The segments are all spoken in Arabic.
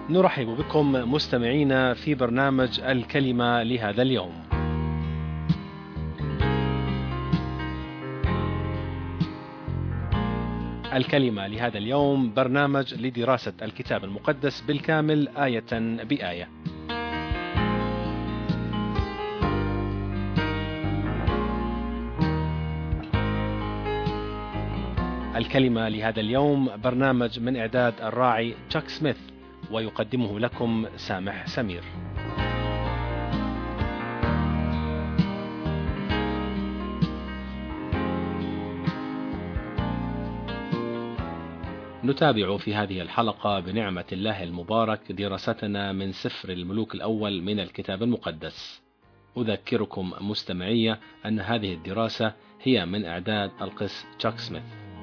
نرحب بكم مستمعينا في برنامج الكلمة لهذا اليوم. الكلمة لهذا اليوم برنامج لدراسة الكتاب المقدس بالكامل آية بآية. الكلمة لهذا اليوم برنامج من إعداد الراعي تشاك سميث، ويقدمه لكم سامح سمير. نتابع في هذه الحلقة بنعمة الله المبارك دراستنا من سفر الملوك الأول من الكتاب المقدس. أذكركم مستمعية أن هذه الدراسة هي من إعداد القس تشاك سميث.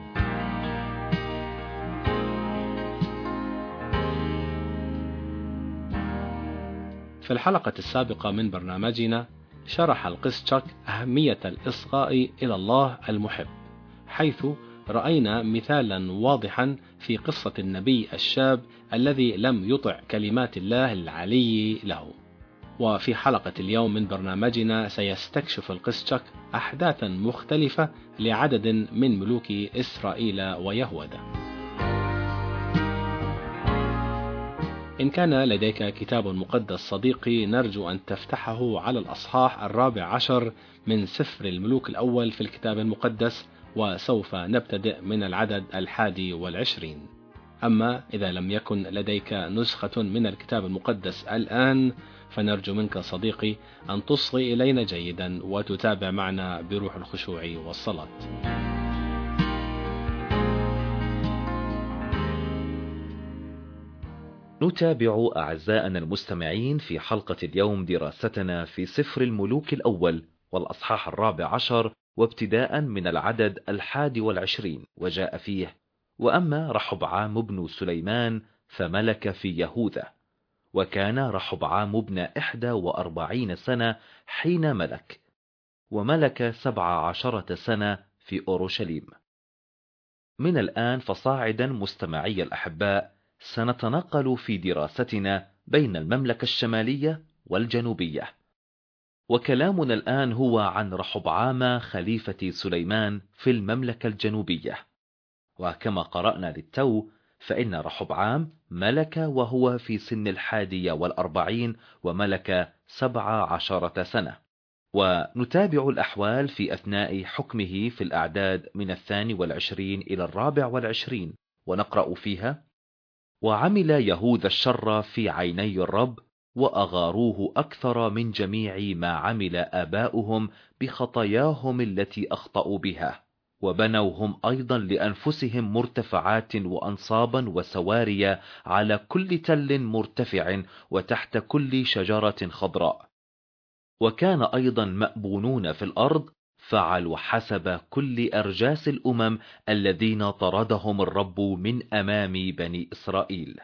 في الحلقة السابقة من برنامجنا شرح القس تشاك أهمية الإصغاء إلى الله المحب، حيث رأينا مثالا واضحا في قصة النبي الشاب الذي لم يطع كلمات الله العلي له. وفي حلقة اليوم من برنامجنا سيستكشف القس تشاك أحداثا مختلفة لعدد من ملوك إسرائيل ويهوذا. إن كان لديك كتاب مقدس صديقي، نرجو أن تفتحه على الأصحاح 14 من سفر الملوك الأول في الكتاب المقدس، وسوف نبتدئ من العدد 21. أما إذا لم يكن لديك نسخة من الكتاب المقدس الآن، فنرجو منك صديقي أن تصغي إلينا جيدا وتتابع معنا بروح الخشوع والصلاة. نتابع أعزائنا المستمعين في حلقة اليوم دراستنا في سفر الملوك الأول والأصحاح 14، وابتداء من العدد 21، وجاء فيه: وأما رحبعام بن سليمان فملك في يهوذا، وكان رحبعام بن 41 سنة حين ملك، وملك 17 سنة في أورشليم. من الآن فصاعدا مستمعي الأحباء سنتنقل في دراستنا بين المملكة الشمالية والجنوبية، وكلامنا الآن هو عن رحبعام خليفة سليمان في المملكة الجنوبية. وكما قرأنا للتو، فإن رحبعام ملك وهو في سن 41، وملك 17 سنة. ونتابع الأحوال في أثناء حكمه في الأعداد من 22 إلى 24، ونقرأ فيها: وعمل يهوذا الشر في عيني الرب، وأغاروه أكثر من جميع ما عمل آباؤهم بخطاياهم التي أخطأوا بها، وبنوهم أيضا لأنفسهم مرتفعات وأنصابا وسواري على كل تل مرتفع وتحت كل شجرة خضراء. وكان أيضا مأبونون في الأرض فعلوا حسب كل أرجاس الأمم الذين طردهم الرب من أمام بني إسرائيل.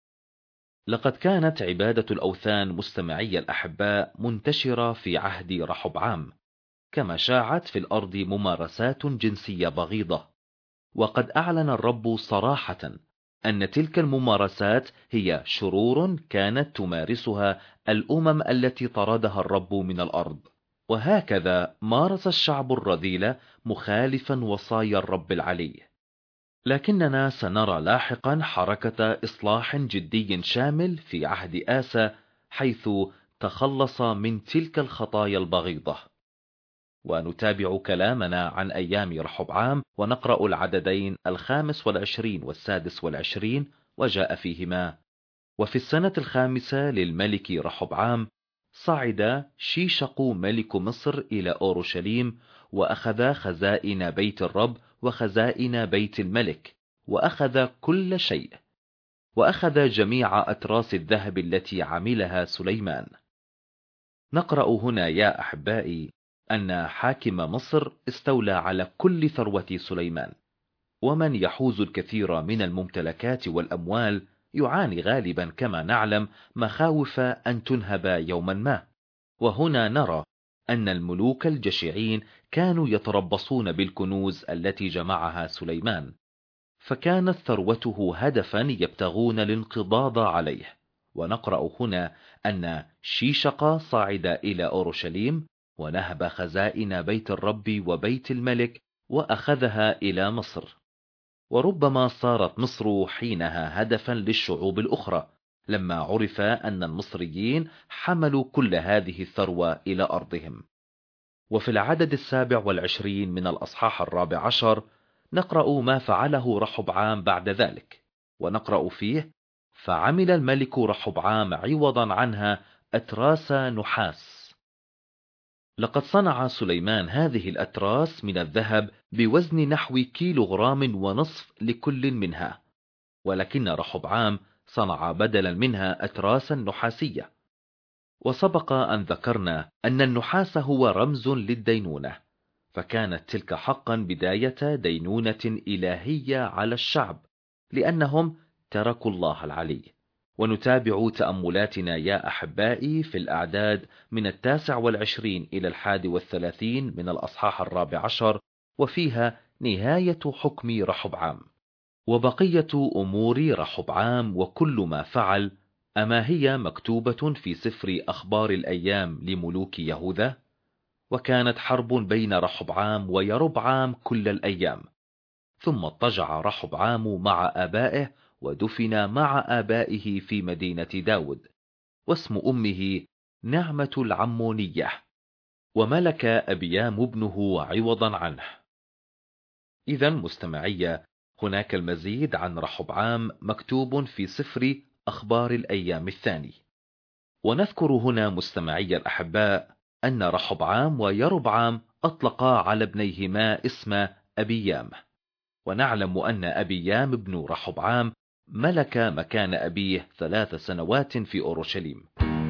لقد كانت عبادة الأوثان مستمعي الأحباء منتشرة في عهد رحبعام، كما شاعت في الأرض ممارسات جنسية بغيضة. وقد أعلن الرب صراحة أن تلك الممارسات هي شرور كانت تمارسها الأمم التي طردها الرب من الأرض، وهكذا مارس الشعب الرذيل مخالفا وصايا الرب العلي. لكننا سنرى لاحقا حركة إصلاح جدي شامل في عهد آسى، حيث تخلص من تلك الخطايا البغيضة. ونتابع كلامنا عن أيام رحبعام، ونقرأ العددين 25 و26، وجاء فيهما: وفي السنة 5 للملك رحبعام صعد شيشق ملك مصر إلى أورشليم، وأخذ خزائن بيت الرب وخزائن بيت الملك، وأخذ كل شيء، وأخذ جميع أتراس الذهب التي عملها سليمان. نقرأ هنا يا أحبائي أن حاكم مصر استولى على كل ثروة سليمان، ومن يحوز الكثير من الممتلكات والأموال يعاني غالبا كما نعلم مخاوف أن تنهب يوما ما. وهنا نرى أن الملوك الجشعين كانوا يتربصون بالكنوز التي جمعها سليمان، فكانت ثروته هدفا يبتغون الانقضاض عليه. ونقرأ هنا أن شيشق صعد إلى أورشليم ونهب خزائن بيت الرب وبيت الملك وأخذها إلى مصر. وربما صارت مصر حينها هدفا للشعوب الأخرى لما عرف أن المصريين حملوا كل هذه الثروة إلى أرضهم. وفي العدد 27 من الأصحاح 14 نقرأ ما فعله رحبعام بعد ذلك، ونقرأ فيه: فعمل الملك رحبعام عوضا عنها أتراس نحاس. لقد صنع سليمان هذه الأتراس من الذهب بوزن نحو كيلوغرام ونصف لكل منها، ولكن رحبعام صنع بدلا منها أتراسا نحاسية. وسبق أن ذكرنا أن النحاس هو رمز للدينونة، فكانت تلك حقا بداية دينونة إلهية على الشعب لأنهم تركوا الله العلي. ونتابع تأملاتنا يا أحبائي في الأعداد من 29 إلى 31 من الأصحاح 14، وفيها نهاية حكم رحبعام وبقية أمور رحبعام وكل ما فعل. أما هي مكتوبة في سفر أخبار الأيام لملوك يهوذا؟ وكانت حرب بين رحبعام ويربعام كل الأيام، ثم اضطجع رحبعام مع آبائه ودفن مع آبائه في مدينة داود، واسم أمه نعمة العمونية، وملك أبيام ابنه عوضا عنه. إذن مستمعية، هناك المزيد عن رحبعام مكتوب في سفر أخبار الأيام الثاني. ونذكر هنا مستمعي الأحباء أن رحبعام ويربعام أطلقا على ابنيهما اسم أبيام، ونعلم أن أبيام ابن رحبعام ملك مكان أبيه 3 سنوات في أورشليم.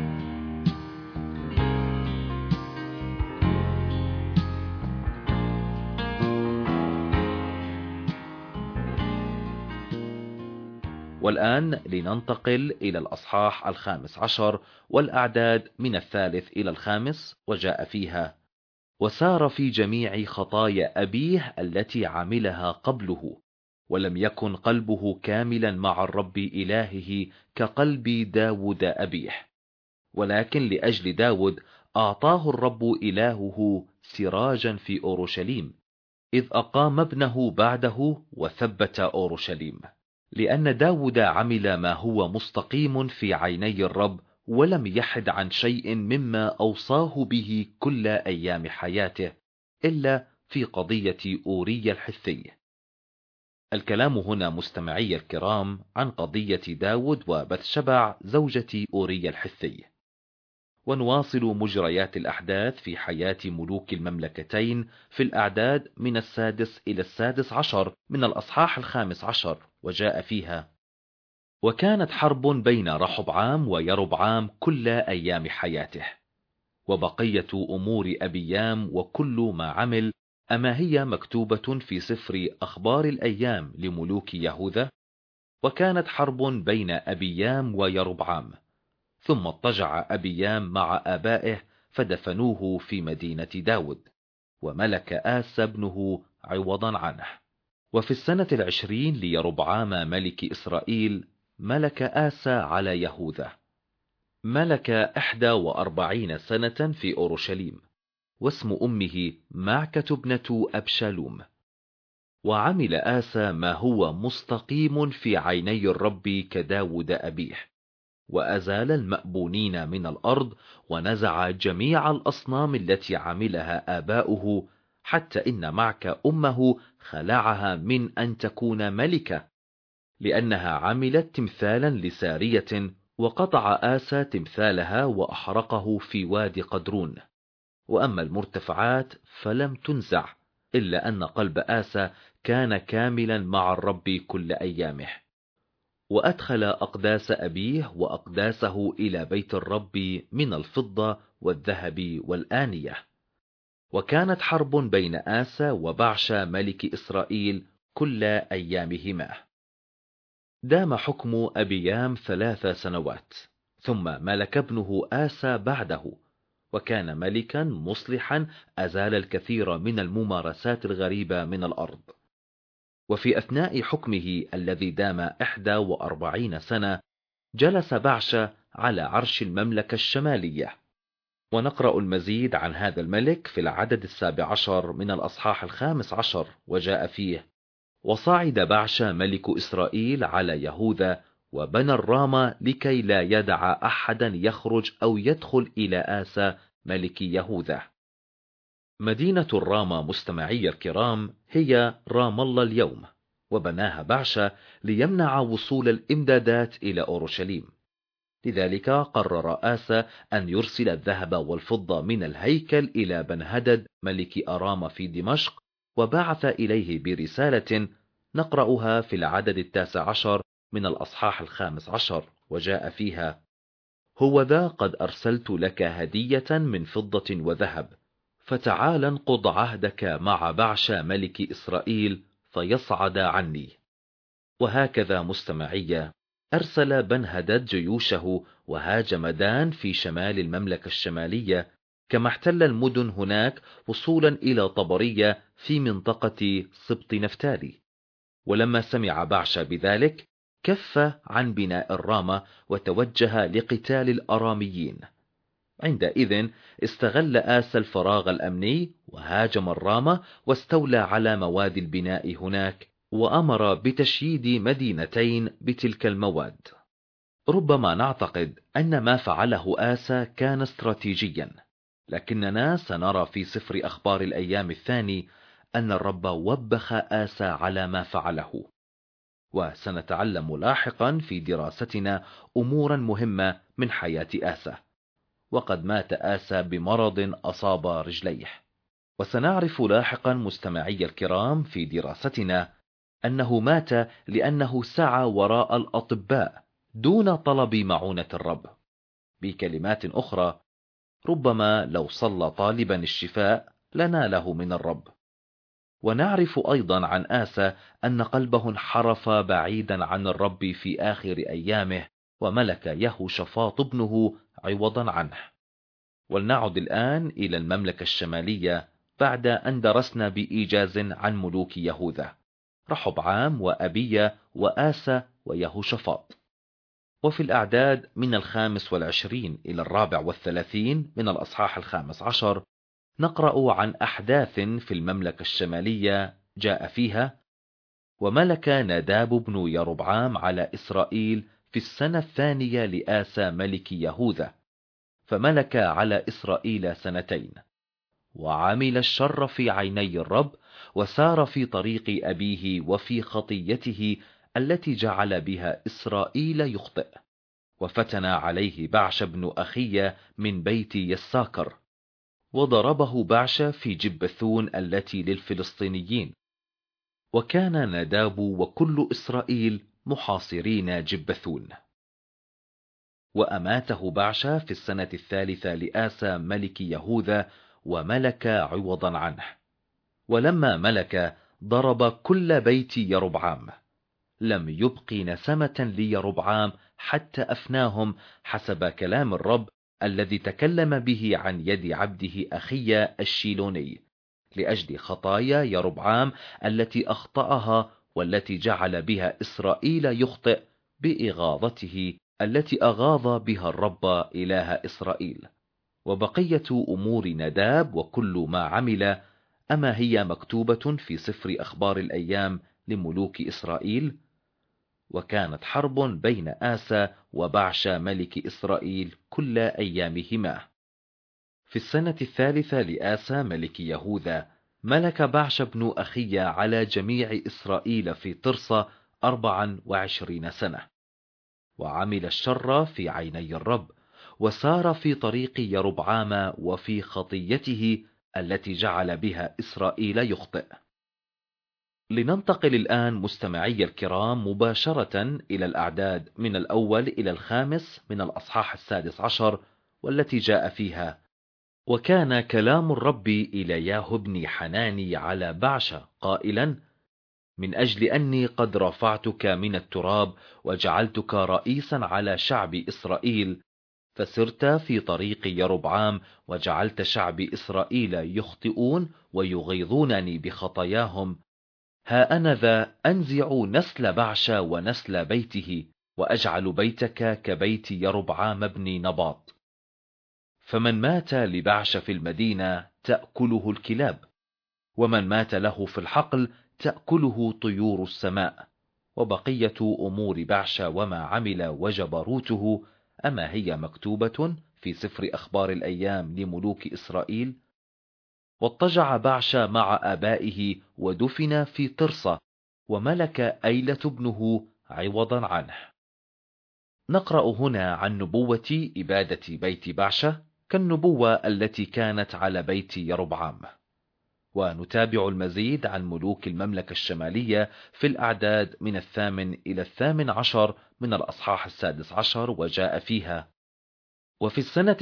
والآن لننتقل إلى الأصحاح 15 والأعداد من 3 إلى 5، وجاء فيها: وسار في جميع خطايا أبيه التي عملها قبله، ولم يكن قلبه كاملا مع الرب إلهه كقلب داود أبيه، ولكن لأجل داود أعطاه الرب إلهه سراجا في أورشليم، إذ أقام ابنه بعده وثبت أورشليم، لأن داود عمل ما هو مستقيم في عيني الرب، ولم يحد عن شيء مما أوصاه به كل أيام حياته إلا في قضية أوريا الحثي. الكلام هنا مستمعي الكرام عن قضية داود وبثشبع زوجة أوريا الحثي. ونواصل مجريات الأحداث في حياة ملوك المملكتين في الأعداد من 6 إلى 16 من الأصحاح 15، وجاء فيها: وكانت حرب بين رحبعام ويربعام كل أيام حياته، وبقية أمور أبيام وكل ما عمل، أما هي مكتوبة في سفر أخبار الأيام لملوك يهوذا؟ وكانت حرب بين أبيام ويربعام، ثم اضطجع أبيام مع آبائه فدفنوه في مدينة داود، وملك آسى ابنه عوضا عنه. وفي السنة 20 ليربعام ملك إسرائيل ملك آسى على يهوذا، ملك 41 سنة في أورشليم، واسم أمه معكة ابنة أبشالوم. وعمل آسى ما هو مستقيم في عيني الرب كداود أبيه، وأزال المأبونين من الأرض، ونزع جميع الأصنام التي عملها آباؤه، حتى إن معك أمه خلعها من أن تكون ملكة، لأنها عملت تمثالا لسارية، وقطع آسى تمثالها وأحرقه في وادي قدرون. وأما المرتفعات فلم تنزع، إلا أن قلب آسى كان كاملا مع الرب كل أيامه. وأدخل أقداس أبيه وأقداسه إلى بيت الرب من الفضة والذهب والآنية. وكانت حرب بين آسى وبعشا ملك إسرائيل كل أيامهما. دام حكم أبيام 3 سنوات، ثم ملك ابنه آسى بعده، وكان ملكا مصلحا أزال الكثير من الممارسات الغريبة من الأرض. وفي أثناء حكمه الذي دام 41 سنة، جلس بعشة على عرش المملكة الشمالية. ونقرأ المزيد عن هذا الملك في العدد 17 من الأصحاح 15، وجاء فيه: وصعد بعشة ملك إسرائيل على يهوذا، وبنى الرامة لكي لا يدع أحدا يخرج أو يدخل إلى آسى ملك يهوذا. مدينة الرامة مستمعي الكرام هي رام الله اليوم، وبناها بعشة ليمنع وصول الإمدادات إلى أورشليم. لذلك قرر آسى أن يرسل الذهب والفضة من الهيكل إلى بنهدد ملك أرام في دمشق، وبعث إليه برسالة نقرأها في العدد 19 من الأصحاح 15، وجاء فيها: هوذا قد أرسلت لك هدية من فضة وذهب، فتعال انقض عهدك مع بعشة ملك إسرائيل فيصعد عني. وهكذا مستمعية أرسل بنهدد جيوشه وهاجم دان في شمال المملكة الشمالية، كما احتل المدن هناك وصولا إلى طبرية في منطقة سبط نفتالي. ولما سمع بعشة بذلك كف عن بناء الرامة وتوجه لقتال الأراميين. عندئذ استغل آسى الفراغ الأمني وهاجم الرامة واستولى على مواد البناء هناك، وأمر بتشييد مدينتين بتلك المواد. ربما نعتقد أن ما فعله آسى كان استراتيجيا، لكننا سنرى في سفر أخبار الأيام الثاني أن الرب وبخ آسى على ما فعله. وسنتعلم لاحقا في دراستنا أمورا مهمة من حياة آسى. وقد مات آسى بمرض أصاب رجليه. وسنعرف لاحقا مستمعي الكرام في دراستنا أنه مات لأنه سعى وراء الأطباء دون طلب معونة الرب. بكلمات أخرى، ربما لو صلى طالبا الشفاء لناله من الرب. ونعرف أيضا عن آسى أن قلبه انحرف بعيدا عن الرب في آخر أيامه، وملك يهوشافاط ابنه عوضا عنه. ولنعد الآن إلى المملكة الشمالية بعد أن درسنا بإيجاز عن ملوك يهوذا: رحبعام وأبية وآسى ويهوشافاط. وفي الأعداد من 25 إلى 34 من الأصحاح 15 نقرأ عن أحداث في المملكة الشمالية جاء فيها: وملك ناداب بن يربعام على إسرائيل في السنة الثانية لآسى ملك يهوذا، فملك على إسرائيل 2 وعمل الشر في عيني الرب، وسار في طريق أبيه وفي خطيته التي جعل بها إسرائيل يخطئ. وفتن عليه بعش بن أخية من بيت يساكر، وضربه بعش في جبثون التي للفلسطينيين. وكان ناداب وكل إسرائيل محاصرين جبثون. وأماته بعش في السنة الثالثة لآسى ملك يهوذا، وملك عوضا عنه. ولما ملك ضرب كل بيت يربعام، لم يبق نسمة ليربعام حتى أفناهم، حسب كلام الرب الذي تكلم به عن يد عبده أخية الشيلوني، لأجل خطايا يربعام التي أخطأها والتي جعل بها إسرائيل يخطئ بإغاظته التي أغاظ بها الرب إله إسرائيل. وبقية أمور نداب وكل ما عمل، أما هي مكتوبة في سفر أخبار الأيام لملوك إسرائيل. وكانت حرب بين آسى وبعش ملك إسرائيل كل أيامهما. في السنة الثالثة لآسى ملك يهوذا ملك بعش بن أخية على جميع إسرائيل في طرسة 24 سنة، وعمل الشر في عيني الرب، وسار في طريق يربعام وفي خطيته التي جعل بها إسرائيل يخطئ. لننتقل الآن مستمعي الكرام مباشرة إلى الأعداد من 1 إلى 5 من الأصحاح 16، والتي جاء فيها: وكان كلام الرب إلى ياهو بن حناني على بعشة قائلا: من أجل أني قد رفعتك من التراب وجعلتك رئيسا على شعب إسرائيل، فسرت في طريق يربعام وجعلت شعب إسرائيل يخطئون ويغيظونني بخطاياهم. ها أنا ذا أنزع نسل بعش ونسل بيته وأجعل بيتك كبيت يربعام بن نباط. فمن مات لبعش في المدينة تأكله الكلاب، ومن مات له في الحقل تأكله طيور السماء. وبقية أمور بعش وما عمل وجبروته أما هي مكتوبة في سفر أخبار الأيام لملوك إسرائيل؟ واضطجع بعش مع آبائه ودفن في طرسة، وملك أيلة ابنه عوضا عنه. نقرأ هنا عن نبوة إبادة بيت بعش كالنبوة التي كانت على بيت يربعام. ونتابع المزيد عن ملوك المملكة الشمالية في الأعداد من 8 إلى 18 من الأصحاح 16 وجاء فيها: وفي السنة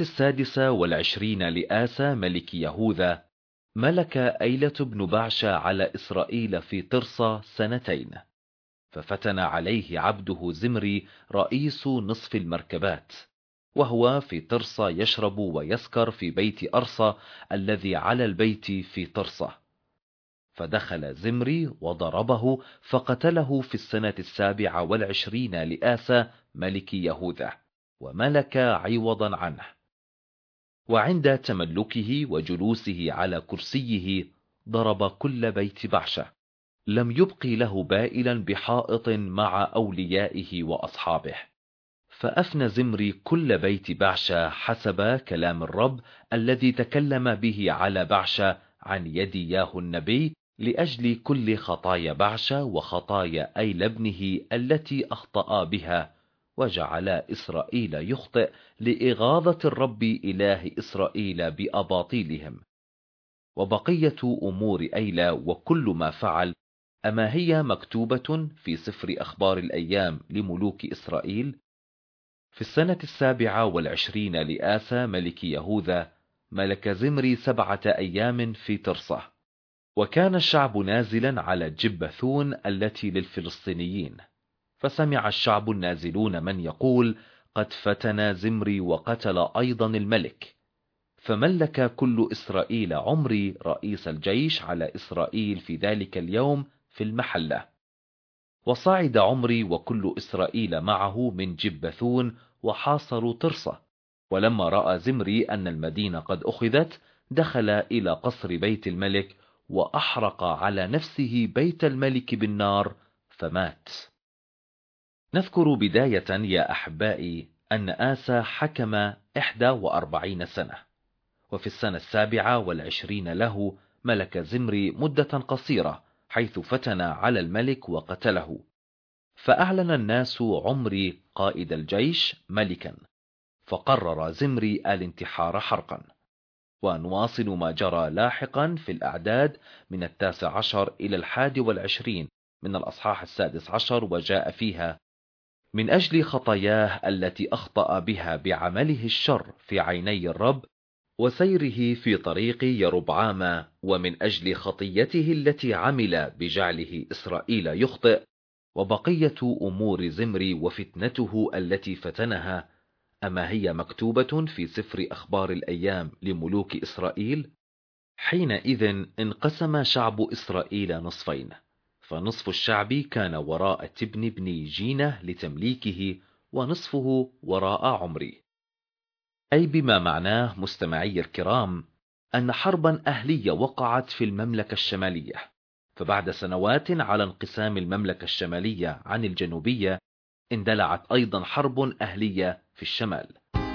26 لآسى ملك يهوذا ملك أيلة بن بعش على إسرائيل في طرسة 2 سنين، ففتن عليه عبده زمري رئيس نصف المركبات، وهو في طرسة يشرب ويسكر في بيت أرصى الذي على البيت في طرسة. فدخل زمري وضربه فقتله في السنة 27 لآسى ملك يهوذا، وملك عوضا عنه. وعند تملكه وجلوسه على كرسيه ضرب كل بيت بعشة، لم يبقي له بائلا بحائط مع أوليائه وأصحابه. فأفنى زمري كل بيت بعشة حسب كلام الرب الذي تكلم به على بعشة عن يد ياهو النبي، لأجل كل خطايا بعشة وخطايا أيل ابنه التي أخطأ بها، وجعل إسرائيل يخطئ لإغاظة الرب إله إسرائيل بأباطيلهم. وبقية أمور أيل وكل ما فعل أما هي مكتوبة في سفر أخبار الأيام لملوك إسرائيل؟ في السنة 27 لآسى ملك يهوذا ملك زمري 7 أيام في طرسة. وكان الشعب نازلا على جبثون التي للفلسطينيين، فسمع الشعب النازلون من يقول: قد فتن زمري وقتل أيضا الملك. فملك كل إسرائيل عمري رئيس الجيش على إسرائيل في ذلك اليوم في المحلة. وصعد عمري وكل إسرائيل معه من جبثون وحاصروا طرسة. ولما رأى زمري أن المدينة قد أخذت دخل إلى قصر بيت الملك وأحرق على نفسه بيت الملك بالنار فمات. نذكر بداية يا أحبائي أن آسى حكم 41 سنة، وفي السنة 27 له ملك زمري مدة قصيرة، حيث فتن على الملك وقتله. فأعلن الناس عمري قائد الجيش ملكا، فقرر زمري الانتحار حرقا. ونواصل ما جرى لاحقا في الأعداد من 19 إلى 21 من الأصحاح 16 وجاء فيها: من أجل خطاياه التي أخطأ بها بعمله الشر في عيني الرب وسيره في طريق يربعام، ومن أجل خطيته التي عمل بجعله إسرائيل يخطئ، وبقية أمور زمري وفتنته التي فتنها أما هي مكتوبة في سفر أخبار الأيام لملوك إسرائيل؟ حينئذ انقسم شعب إسرائيل نصفين، فنصف الشعب كان وراء تبن بن جينة لتمليكه، ونصفه وراء عمري. أي بما معناه مستمعي الكرام أن حربا أهلية وقعت في المملكة الشمالية. فبعد سنوات على انقسام المملكة الشمالية عن الجنوبية اندلعت أيضا حرب أهلية في الشمال.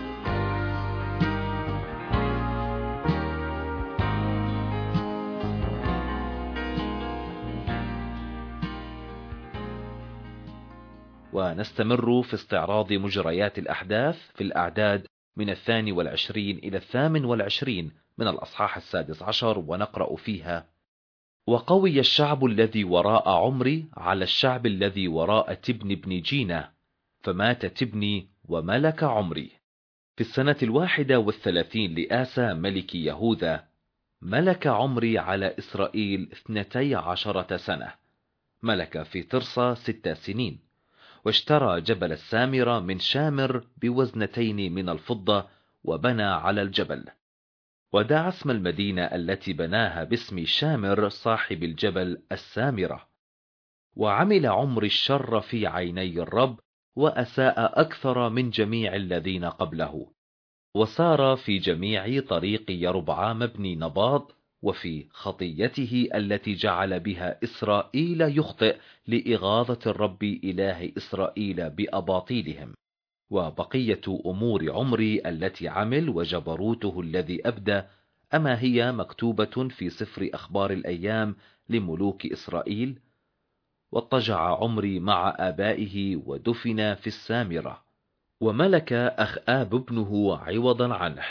ونستمر في استعراض مجريات الأحداث في الأعداد من 22 إلى 28 من الأصحاح 16 ونقرأ فيها: وقوي الشعب الذي وراء عمري على الشعب الذي وراء تبن بن جينة، فمات تبني وملك عمري. في السنة 31 لآسى ملك يهوذا ملك عمري على إسرائيل 12 سنة، ملك في طرسة 6 سنين، واشترى جبل السامرة من شامر بوزنتين من الفضة وبنى على الجبل، ودعا اسم المدينة التي بناها باسم شامر صاحب الجبل السامرة. وعمل عمري الشر في عيني الرب وأساء أكثر من جميع الذين قبله، وسار في جميع طريق يربعام بن نباط، وفي خطيته التي جعل بها إسرائيل يخطئ لإغاظة الرب إله إسرائيل بأباطيلهم. وبقية أمور عمري التي عمل وجبروته الذي أبدى، أما هي مكتوبة في سفر أخبار الأيام لملوك إسرائيل؟ واضطجع عمري مع آبائه ودفن في السامرة، وملك أخآب ابنه عوضا عنه.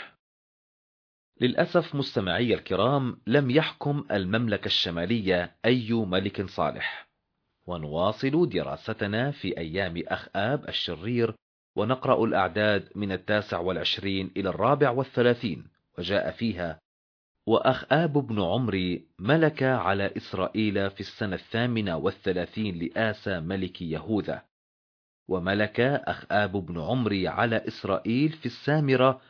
للأسف مستمعي الكرام، لم يحكم المملكة الشمالية أي ملك صالح. ونواصل دراستنا في أيام أخآب الشرير، ونقرأ الأعداد من 29 إلى 34، وجاء فيها: وأخآب بن عمري ملك على إسرائيل في السنة 38 لآسى ملك يهوذا. وملك أخآب بن عمري على إسرائيل في السامرة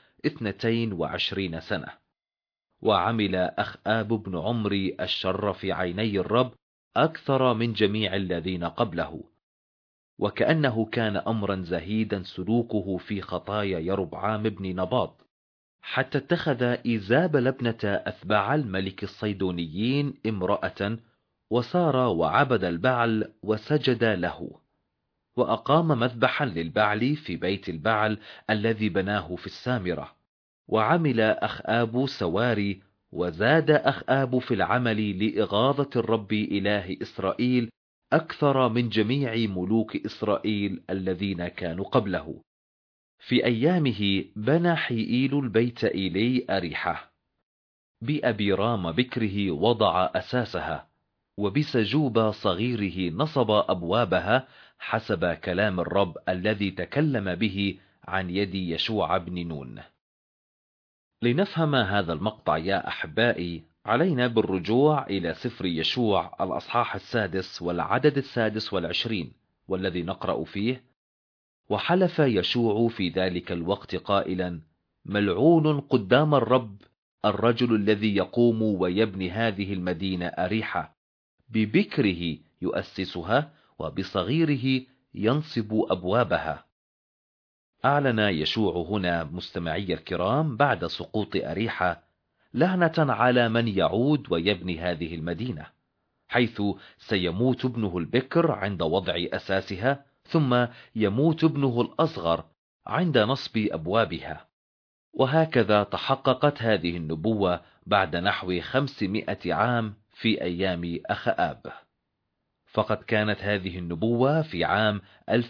22 سنة. وعمل أخآب بن عمري الشر في عيني الرب أكثر من جميع الذين قبله، وكأنه كان أمرا زهيدا سلوكه في خطايا يربعام بن نباط، حتى اتخذ إيزابل ابنة أثبعل ملك الصيدونيين امرأة، وسار وعبد البعل وسجد له، وأقام مذبحا للبعل في بيت البعل الذي بناه في السامرة. وعمل أخآب سواري، وزاد أخآب في العمل لإغاظة الرب إله إسرائيل أكثر من جميع ملوك إسرائيل الذين كانوا قبله. في أيامه بنى حيئيل البيت إيلي أريحة، بأبيرام بكره وضع أساسها، وبسجوب صغيره نصب أبوابها، حسب كلام الرب الذي تكلم به عن يد يشوع بن نون. لنفهم هذا المقطع يا أحبائي، علينا بالرجوع إلى سفر يشوع الأصحاح 6 والعدد 26، والذي نقرأ فيه: وحلف يشوع في ذلك الوقت قائلا: ملعون قدام الرب الرجل الذي يقوم ويبني هذه المدينة أريحة، ببكره يؤسسها وبصغيره ينصب أبوابها. أعلن يشوع هنا مستمعي الكرام بعد سقوط أريحة لعنة على من يعود ويبني هذه المدينة، حيث سيموت ابنه البكر عند وضع أساسها، ثم يموت ابنه الأصغر عند نصب أبوابها. وهكذا تحققت هذه النبوة بعد نحو 500 عام في أيام أخآب. فقد كانت هذه النبوة في عام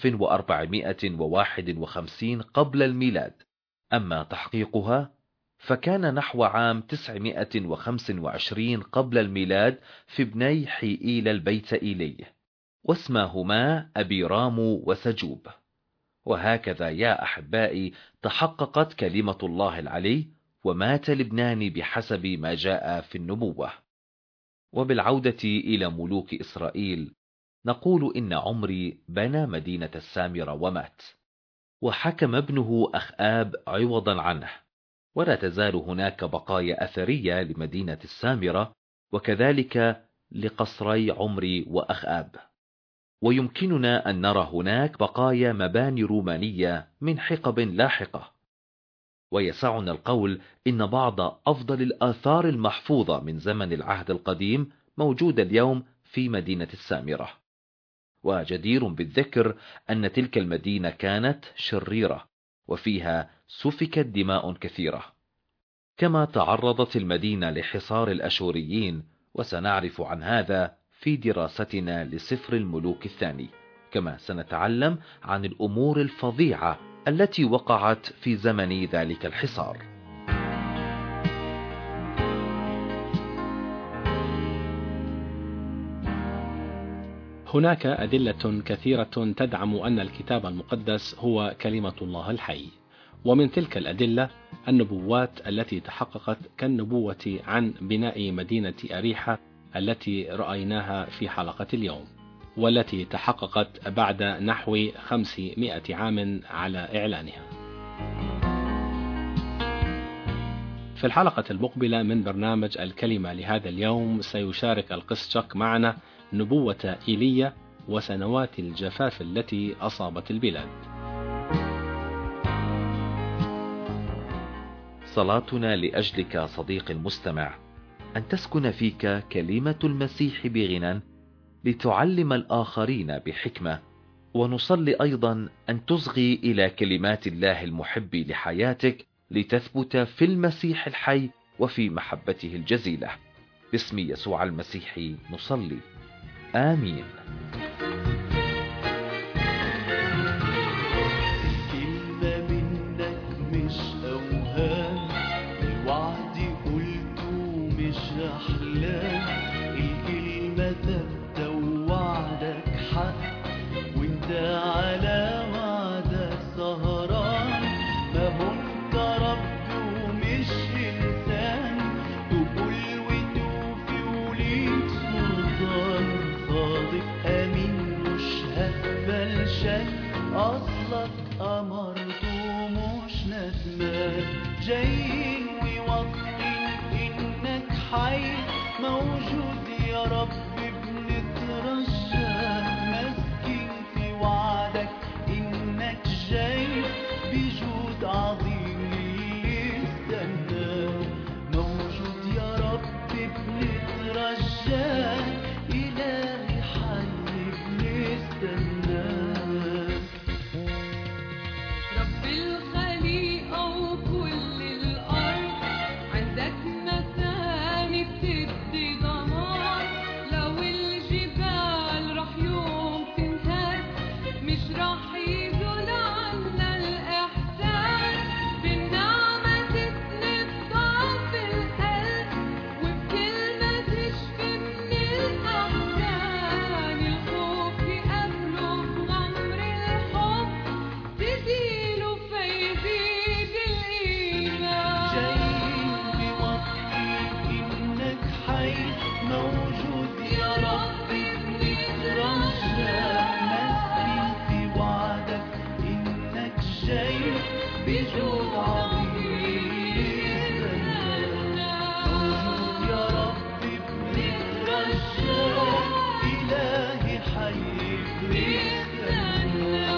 1451 قبل الميلاد، أما تحقيقها فكان نحو عام 925 قبل الميلاد في ابني حيئيل البيت إيلي، واسماهما أبيرام وسجوب. وهكذا يا أحبائي تحققت كلمة الله العلي، ومات الابنان بحسب ما جاء في النبوة. وبالعودة إلى ملوك إسرائيل، نقول إن عمري بنى مدينة السامرة ومات، وحكم ابنه أخآب عوضا عنه، ولا تزال هناك بقايا أثرية لمدينة السامرة، وكذلك لقصري عمري وأخآب. ويمكننا أن نرى هناك بقايا مباني رومانية من حقب لاحقة. ويسعنا القول إن بعض أفضل الآثار المحفوظة من زمن العهد القديم موجودة اليوم في مدينة السامرة. وجدير بالذكر أن تلك المدينة كانت شريرة، وفيها سفكت دماء كثيرة، كما تعرضت المدينة لحصار الأشوريين، وسنعرف عن هذا في دراستنا لسفر الملوك الثاني، كما سنتعلم عن الأمور الفظيعة التي وقعت في زمن ذلك الحصار. هناك أدلة كثيرة تدعم أن الكتاب المقدس هو كلمة الله الحي، ومن تلك الأدلة النبوات التي تحققت كالنبوة عن بناء مدينة أريحة التي رأيناها في حلقة اليوم، والتي تحققت بعد نحو 500 عام على إعلانها. في الحلقة المقبلة من برنامج الكلمة لهذا اليوم سيشارك القس تشاك معنا نبوة إيليا وسنوات الجفاف التي أصابت البلاد. صلاتنا لأجلك صديق المستمع أن تسكن فيك كلمة المسيح بغنى لتعلم الآخرين بحكمة، ونصلي أيضا أن تصغي إلى كلمات الله المحب لحياتك لتثبت في المسيح الحي وفي محبته الجزيلة. باسم يسوع المسيح نصلي، آمين. كلمة منك مش أوهام، الوعد قلته مش أحلام، الكلمة ثابتة ووعدك حق، وانت على وعدك سهران. ما هو انت رب ومش إنسان، تقول وتوفي وليك سلطان. صادق أمين مش هتقبل شك، أصلك أمرته مش ندمان. جايين وواثقين إنك حي موجود يا رب، بنترجاك ماسكين في وعدك إنك جاي بجود عظيم اللي استناه. موجود يا رب بنترجاك، إلهي حي بنستناك. رب الخليقة وكل الأرض، عندك مثاني بتدي ضمان. لو الجبال رح يوم تنهد، مش رح يزول عنا الإحسان. بالنعمة تسند ضعف القلب، وبكلمة تشفي من الأحزان. الخوف يقابله بغمر الحب، تزيله فيزيد الإيمان. جايين بواثقين إنك حي موجود يا رب، بنترجاك ماسكين في وعدك إنك جاي بجود عظيم استناك. موجود يا رب بنترجاك، إلهي حي بنستناك.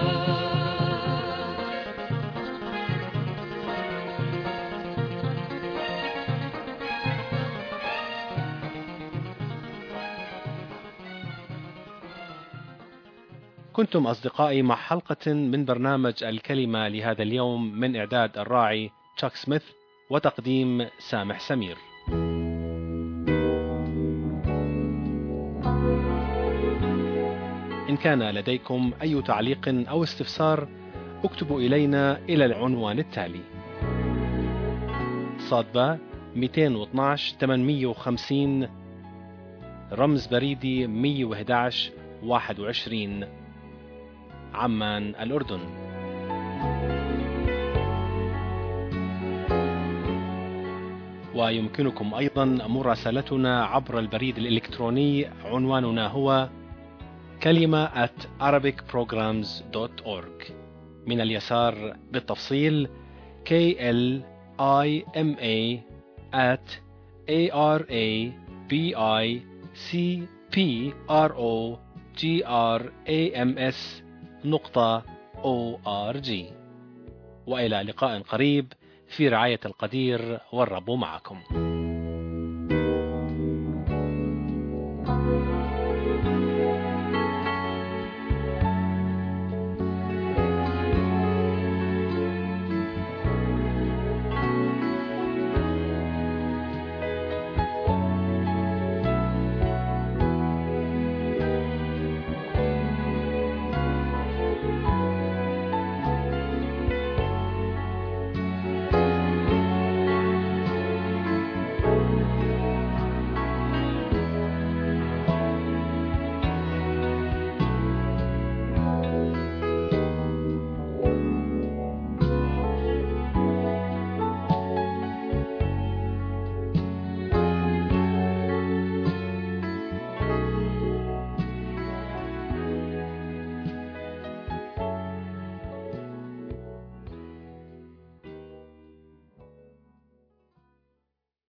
كنتم أصدقائي مع حلقة من برنامج الكلمة لهذا اليوم، من إعداد الراعي تشاك سميث وتقديم سامح سمير. إن كان لديكم أي تعليق أو استفسار، اكتبوا إلينا إلى العنوان التالي: صادبة 212 850 رمز بريدي 111 21 عمان الأردن. ويمكنكم أيضا مراسلتنا عبر البريد الإلكتروني، عنواننا هو kalima@arabicprograms.org. من اليسار بالتفصيل kalima@arabicprograms.org. وإلى لقاء قريب في رعاية القدير، والرب معكم.